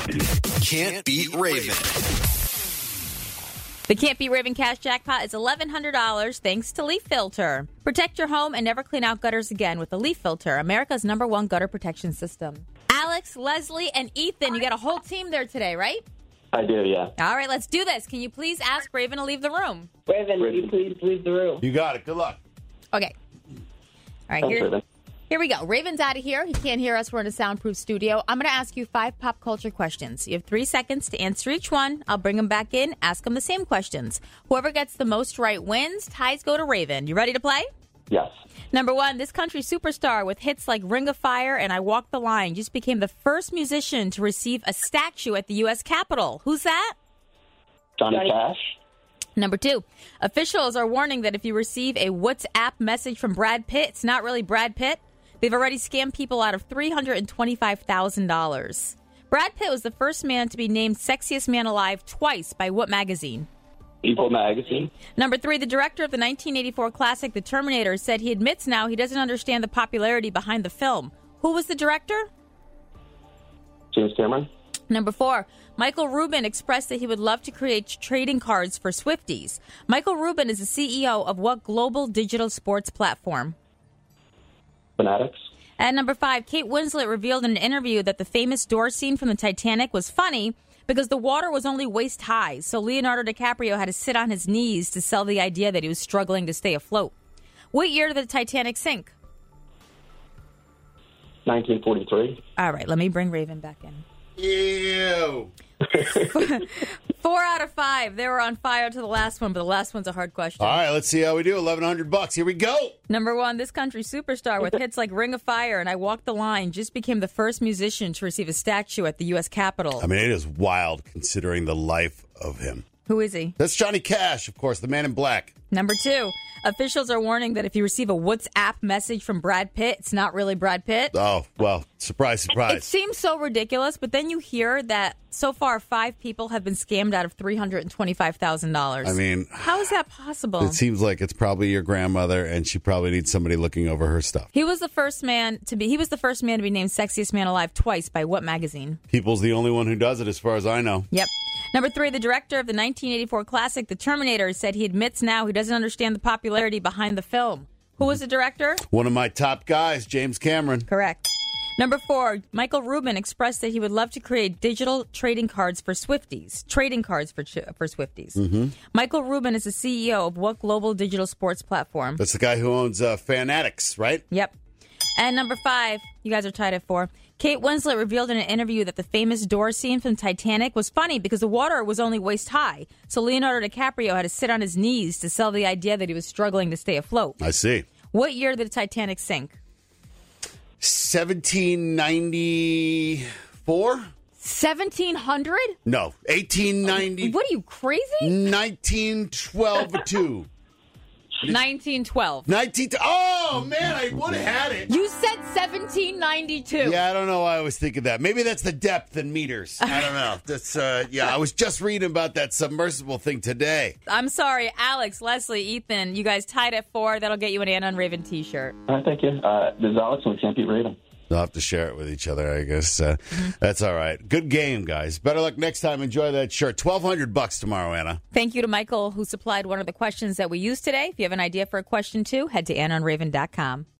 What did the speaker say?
Can't Beat Raven. The Can't Beat Raven cash jackpot is $1,100 thanks to Leaf Filter. Protect your home and never clean out gutters again with the Leaf Filter, America's #1 gutter protection system. Alex, Leslie, and Ethan, you got a whole team there today, right? I do, yeah. All right, let's do this. Can you please ask Raven to leave the room? Raven, will you please leave the room? You got it. Good luck. Okay. All right, here we go. Raven's out of here. He can't hear us. We're in a soundproof studio. I'm going to ask you 5 pop culture questions. You have 3 seconds to answer each one. I'll bring them back in, ask them the same questions. Whoever gets the most right wins. Ties go to Raven. You ready to play? Yes. Number 1, this country superstar with hits like Ring of Fire and I Walk the Line just became the first musician to receive a statue at the U.S. Capitol. Who's that? Johnny Cash. Number 2, officials are warning that if you receive a WhatsApp message from Brad Pitt, it's not really Brad Pitt. They've already scammed people out of $325,000. Brad Pitt was the first man to be named Sexiest Man Alive twice by what magazine? People magazine. Number 3, the director of the 1984 classic The Terminator said he admits now he doesn't understand the popularity behind the film. Who was the director? James Cameron. Number 4, Michael Rubin expressed that he would love to create trading cards for Swifties. Michael Rubin is the CEO of what global digital sports platform? Fanatics. And number 5, Kate Winslet revealed in an interview that the famous door scene from the Titanic was funny because the water was only waist high, so Leonardo DiCaprio had to sit on his knees to sell the idea that he was struggling to stay afloat. What year did the Titanic sink? 1943. All right, let me bring Raven back in. Ew. 4 out of 5. They were on fire to the last one, but the last one's a hard question. All right, let's see how we do. $1,100. Here we go. Number 1, this country superstar with hits like Ring of Fire and I Walk the Line just became the first musician to receive a statue at the U.S. Capitol. I mean, it is wild considering the life of him. Who is he? That's Johnny Cash, of course, the man in black. Number 2, officials are warning that if you receive a WhatsApp message from Brad Pitt, it's not really Brad Pitt. Oh, well, surprise, surprise. It seems so ridiculous, but then you hear that so far 5 people have been scammed out of $325,000. I mean, how is that possible? It seems like it's probably your grandmother, and she probably needs somebody looking over her stuff. He was the first man to be named Sexiest Man Alive twice by what magazine? People's the only one who does it, as far as I know. Yep. Number 3, the director of the 1984 classic The Terminator said he admits now he doesn't understand the popularity behind the film. Who was the director? One of my top guys, James Cameron. Correct. Number 4, Michael Rubin expressed that he would love to create digital trading cards for Swifties. Trading cards for Swifties. Mm-hmm. Michael Rubin is the CEO of what global digital sports platform? That's the guy who owns Fanatics, right? Yep. And number 5, you guys are tied at 4. Kate Winslet revealed in an interview that the famous door scene from Titanic was funny because the water was only waist high. So Leonardo DiCaprio had to sit on his knees to sell the idea that he was struggling to stay afloat. I see. What year did the Titanic sink? 1794? 1700? No, 1890. What are you, crazy? 1912 2. 1912. Oh, man, I would have had it. You said 1792. Yeah, I don't know why I was thinking that. Maybe that's the depth in meters. I don't know. That's I was just reading about that submersible thing today. I'm sorry, Alex, Leslie, Ethan, you guys tied at 4. That'll get you an Anna and Raven t-shirt. All right, thank you. This is Alex and we Can't Beat Raven. They'll have to share it with each other, I guess. That's all right. Good game, guys. Better luck next time. Enjoy that shirt. $1,200 tomorrow, Anna. Thank you to Michael, who supplied one of the questions that we used today. If you have an idea for a question, too, head to AnnaandRaven.com.